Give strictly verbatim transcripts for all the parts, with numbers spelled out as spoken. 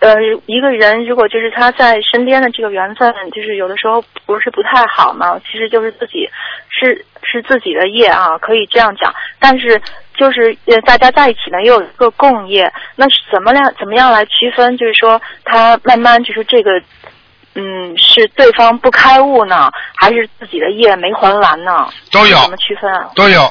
呃，一个人如果就是他在身边的这个缘分，就是有的时候不是不太好嘛，其实就是自己是是自己的业啊，可以这样讲。但是就是呃，大家在一起呢，也有一个共业，那是怎么样怎么样来区分？就是说，他慢慢就是这个，嗯，是对方不开悟呢，还是自己的业没还完呢？ 都有。 怎么区分啊？ 都有。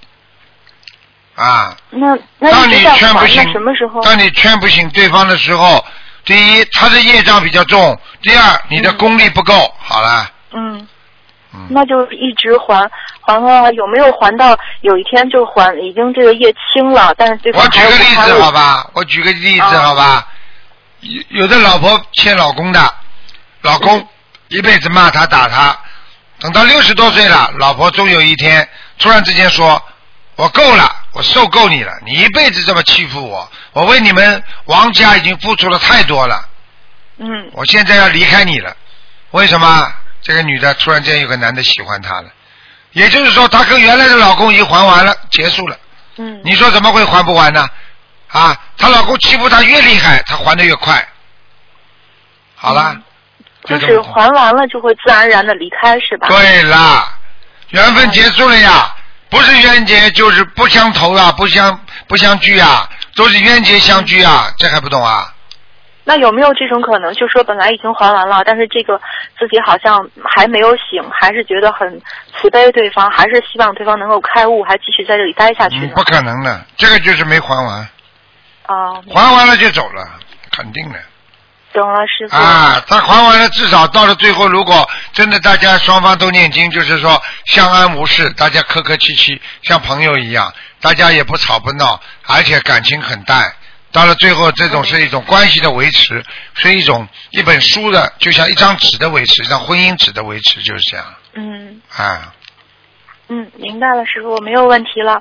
啊。 那那当你劝不醒， 那什么时候？ 当你劝不醒对方的时候。第一，他的业障比较重；第二，你的功力不够。嗯、好了。 嗯。嗯。那就一直还还还，有没有还到有一天就还？已经这个业清了，但是对方还我举个例子好吧，我举个例子好吧。啊、有有的老婆欠老公的，老公一辈子骂他打他，等到六十多岁了，老婆终有一天突然之间说：“我够了。”我受够你了，你一辈子这么欺负我，我为你们王家已经付出了太多了。 嗯。 我现在要离开你了，为什么？这个女的突然间有个男的喜欢她了，也就是说，她跟原来的老公已经还完了，结束了。 嗯。 你说怎么会还不完呢？啊，她老公欺负她越厉害，她还得越快。好了。 嗯、就是还完了就会自然而然的离开，是吧？ 对啦，缘分结束了呀。不是冤结就是不相投啊，不相不相聚啊，都是冤结相聚啊，这还不懂啊？ 那有没有这种可能，就说本来已经还完了，但是这个自己好像还没有醒，还是觉得很慈悲对方，还是希望对方能够开悟，还继续在这里待下去呢？ 嗯、不可能的，这个就是没还完。 哦。 还完了就走了，肯定的。 懂了，师傅。 啊，他还完了，至少到了最后，如果真的大家双方都念经，就是说相安无事，大家客客气气，像朋友一样，大家也不吵不闹，而且感情很淡。到了最后，这种是一种关系的维持，是一种一本书的，就像一张纸的维持，像婚姻纸的维持，就是这样。 嗯。 啊。 嗯，明白了，师傅，我没有问题了。